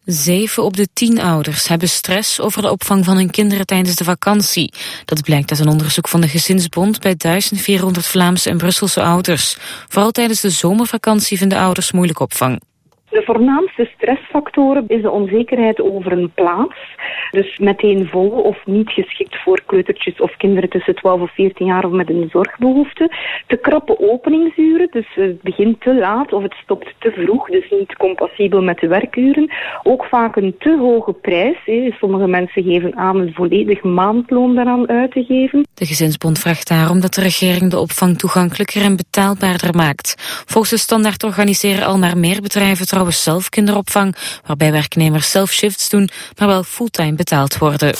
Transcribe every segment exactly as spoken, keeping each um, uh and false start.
Zeven op de tien ouders hebben stress over de opvang van hun kinderen tijdens de vakantie. Dat blijkt uit een onderzoek van de Gezinsbond bij duizend vierhonderd Vlaamse en Brusselse ouders. Vooral tijdens de zomervakantie vinden ouders moeilijk opvang. De voornaamste stressfactoren is de onzekerheid over een plaats. Dus meteen vol of niet geschikt voor kleutertjes of kinderen tussen twaalf of veertien jaar of met een zorgbehoefte. Te krappe openingsuren, dus het begint te laat of het stopt te vroeg, dus niet compatibel met de werkuren. Ook vaak een te hoge prijs. Sommige mensen geven aan een volledig maandloon daaraan uit te geven. De Gezinsbond vraagt daarom dat de regering de opvang toegankelijker en betaalbaarder maakt. Volgens de standaard organiseren al maar meer bedrijven trouwens zelf kinderopvang, waarbij werknemers zelf shifts doen, maar wel fulltime betaald worden.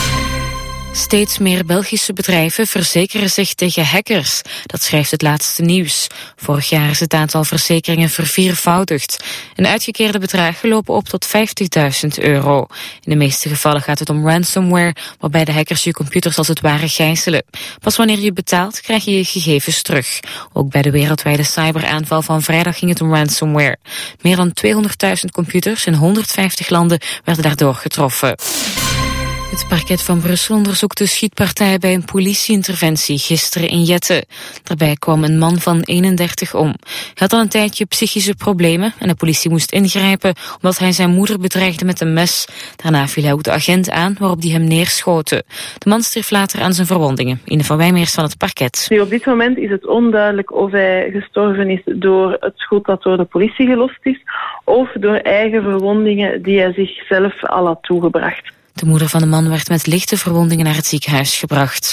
Steeds meer Belgische bedrijven verzekeren zich tegen hackers. Dat schrijft het laatste nieuws. Vorig jaar is het aantal verzekeringen verviervoudigd. En uitgekeerde bedragen lopen op tot vijftigduizend euro. In de meeste gevallen gaat het om ransomware, waarbij de hackers je computers als het ware gijzelen. Pas wanneer je betaalt, krijg je je gegevens terug. Ook bij de wereldwijde cyberaanval van vrijdag ging het om ransomware. Meer dan tweehonderdduizend computers in honderdvijftig landen werden daardoor getroffen. Het parket van Brussel onderzoekt de schietpartij bij een politieinterventie gisteren in Jette. Daarbij kwam een man van eenendertig om. Hij had al een tijdje psychische problemen en de politie moest ingrijpen omdat hij zijn moeder bedreigde met een mes. Daarna viel hij ook de agent aan waarop die hem neerschoten. De man stierf later aan zijn verwondingen. Ine van Wijmeers van het parket. Nu, op dit moment is het onduidelijk of hij gestorven is door het schot dat door de politie gelost is of door eigen verwondingen die hij zichzelf al had toegebracht. De moeder van de man werd met lichte verwondingen naar het ziekenhuis gebracht.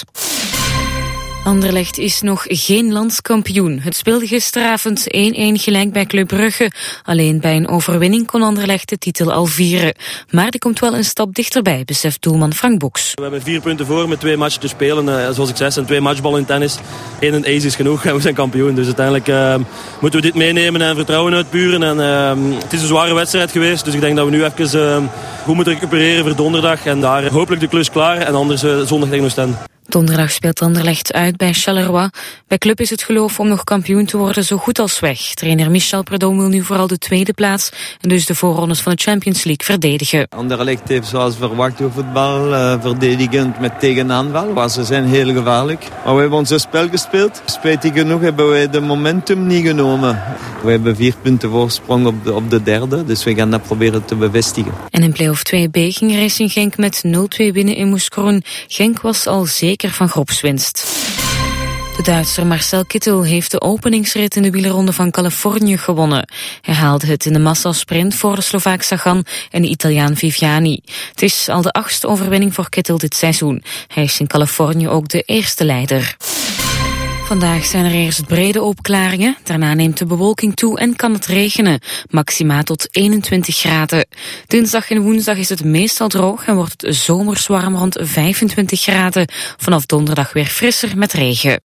Anderlecht is nog geen landskampioen. Het speelde gisteravond één-één gelijk bij Club Brugge. Alleen bij een overwinning kon Anderlecht de titel al vieren. Maar die komt wel een stap dichterbij, beseft doelman Frank Boeks. We hebben vier punten voor met twee matchen te spelen. Uh, zoals ik zei, zijn twee matchballen in tennis. Eén en ace is genoeg en we zijn kampioen. Dus uiteindelijk uh, moeten we dit meenemen en vertrouwen uitpuren. En, uh, het is een zware wedstrijd geweest, dus ik denk dat we nu even uh, goed moeten recupereren voor donderdag. En daar hopelijk de klus klaar en anders uh, zondag tegen Oostende. Donderdag speelt Anderlecht uit bij Charleroi. Bij Club is het geloof om nog kampioen te worden zo goed als weg. Trainer Michel Prudhomme wil nu vooral de tweede plaats en dus de voorrondes van de Champions League verdedigen. Anderlecht heeft zoals verwacht door voetbal, uh, verdedigend met tegenaanval. Maar ze zijn heel gevaarlijk. Maar we hebben ons spel gespeeld. Spijtig genoeg hebben wij de momentum niet genomen. We hebben vier punten voorsprong op de, op de derde, dus we gaan dat proberen te bevestigen. En in play-off twee B ging Racing Genk met nul twee winnen in Moeskroen. Genk was al zeker van groepswinst. De Duitser Marcel Kittel heeft de openingsrit in de wielerronde van Californië gewonnen. Hij haalde het in de massasprint voor de Slovaak Sagan en de Italiaan Viviani. Het is al de achtste overwinning voor Kittel dit seizoen. Hij is in Californië ook de eerste leider. Vandaag zijn er eerst brede opklaringen, daarna neemt de bewolking toe en kan het regenen. Maxima tot eenentwintig graden. Dinsdag en woensdag is het meestal droog en wordt het zomers warm rond vijfentwintig graden. Vanaf donderdag weer frisser met regen.